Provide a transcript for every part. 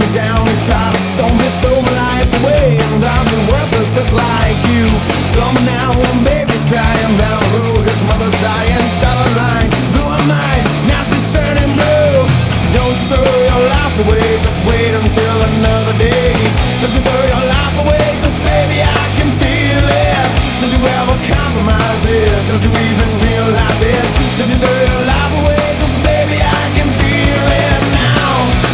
me down and try to stone me, throw my life away, and I've been worthless just like you. Summer now when baby's crying down the road, his mother's dying, shot a line, blew her mind, now she's turning blue. Don't you throw your life away, just wait until another day. Don't you throw your life away, cause baby I can feel it. Don't you ever compromise it, don't you even realize it. Don't you throw your life away, cause baby I can feel it now.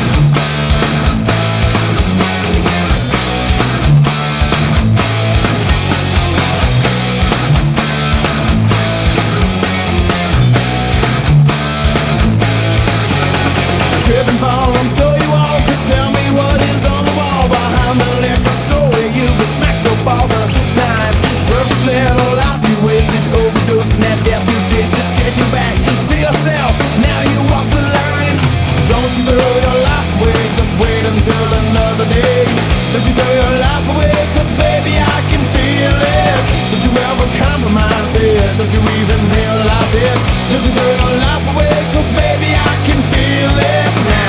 Trip and fall, I'm sure you all could tell me what is on the wall behind the liquor store where you get smacked up all the time. Perfect little life you wasted, overdosing that death you did just get you back to yourself. Now you walk the line. Don't you throw your life away, just wait until another day. Don't you throw your life away, cause baby I can feel it. Don't you ever compromise it, don't you even realize it. Don't you throw your life away, cause baby I can feel it now.